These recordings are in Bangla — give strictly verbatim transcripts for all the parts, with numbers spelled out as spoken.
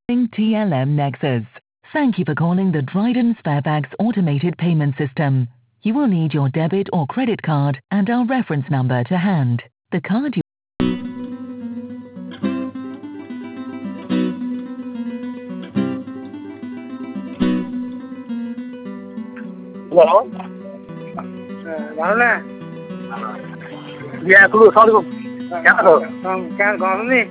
T L M Nexus. Thank you for calling the Dryden Sparebags automated payment system. You will need your debit or credit card and our reference number to hand. The card you Hello? Ano na? Yeah, cool. Sorry. Yeah, hello. Kaya gano'n ni?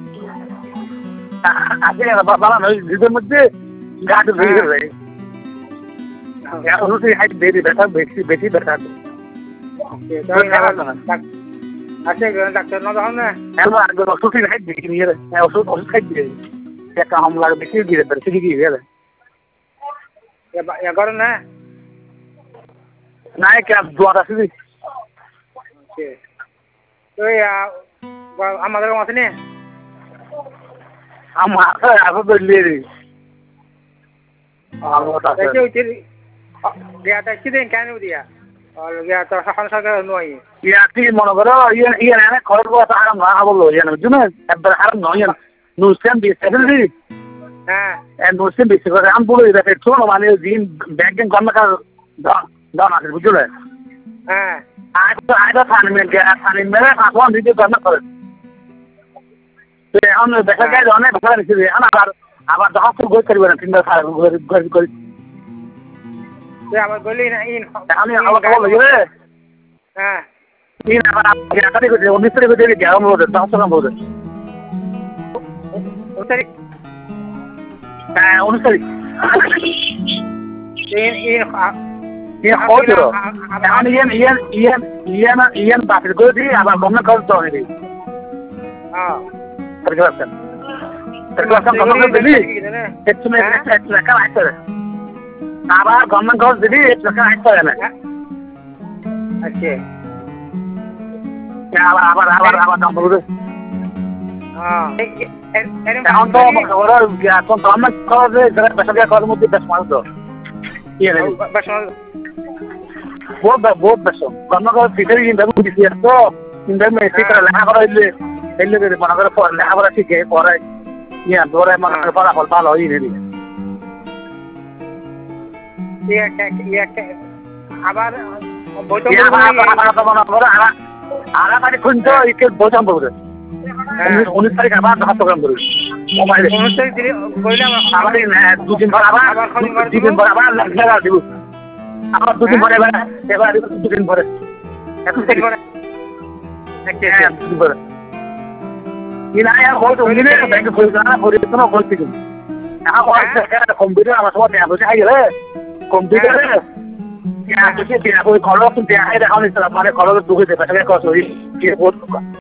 আজকে বাবা নয় দুধের মধ্যে গাছ ভেঙে গেছে এখন তুই হাইট বেশি ব্যথা বেশি বেশি ব্যথা আছে ডাক্তার না তখন না এখন আগে ওষুধ হাইট বেশি নিয়ে ওষুধ ওষুধ খাই দিয়ে একটা হামলা বেশি দিয়ে বেশি দিয়ে গেলে এগারো না না কে দোয়া আছে তো আমাদের আছে না আমার আগে বললি রে কেন দিয়া সকাল সকাল নয় ইয়াকি মনে করো ইয়ে ইয়ে না খরচ কথা হারাম না বললো ইয়ে না বুঝছো না একবার হারাম নয় নুসেন বিশ রে হ্যাঁ নুসেন বিশ করে আমি বলে দিই ছোট মানে দিন ব্যাংকিং কর্মকার দাম আছে বুঝছো না হ্যাঁ আজ তো আজ থানি মেয়ে থানি মেয়ে এখন দিতে কর্ম করে এখন দেখা যায় অনেক ভালো নিচ্ছে আবার আবার দশ গোল করবে না তিনটা ঘর করে আবার বলি না ইন আমি আবার খবর লাগবে হ্যাঁ ইন আবার একাধিক করে উনিশ তারিখে দিয়ে গেলাম বলতে দশ টাকা বলতে উনিশ তারিখ হ্যাঁ উনিশ তারিখ ইন ইন ইয়ে হয়েছিল এখন ইয়েন ইয়েন ইয়েন ইয়েন ইয়েন বাতিল করে দিই আবার গভর্নমেন্ট খরচ তো দিই হ্যাঁ terkesan terkesan kamu beli itu mereka itu mereka itu apa government kau beli itu mereka itu ya nak oke ya apa apa apa apa kamu beli ah tahun tu orang ya tahun government kau beli jangan besar dia kau mesti besar malu tu iya nih besar बहुत बहुत besar government kau fitur ini dah bukan dia tu ini dah mesti kalau lah kalau ini এলে বেরে মনে করে পড়লে লেখাপড়া শিখে পড়ায় ইয়া ধরে মনে করে ফলাফল ভালো হয়ে নেই আবার আগামী খুঁজতে একে বোঝাম বলবে উনিশ তারিখ আবার দশ প্রোগ্রাম করবে মোবাইলে আবার দুদিন পর আবার দুদিন পর আবার লেখা দিব আবার দুদিন পরে এবার এবার দুদিন পরে এখন থেকে পরে দুদিন পরে Inaya mau tuh ini bank perusahaan perusahaan politik. Aku ada komputer sama semua yang harus aja lah. Komputer ya, jadi dia aku kalau tuh dia ada kalau istilah mana kalau tuh kita pakai kosong ini dia buat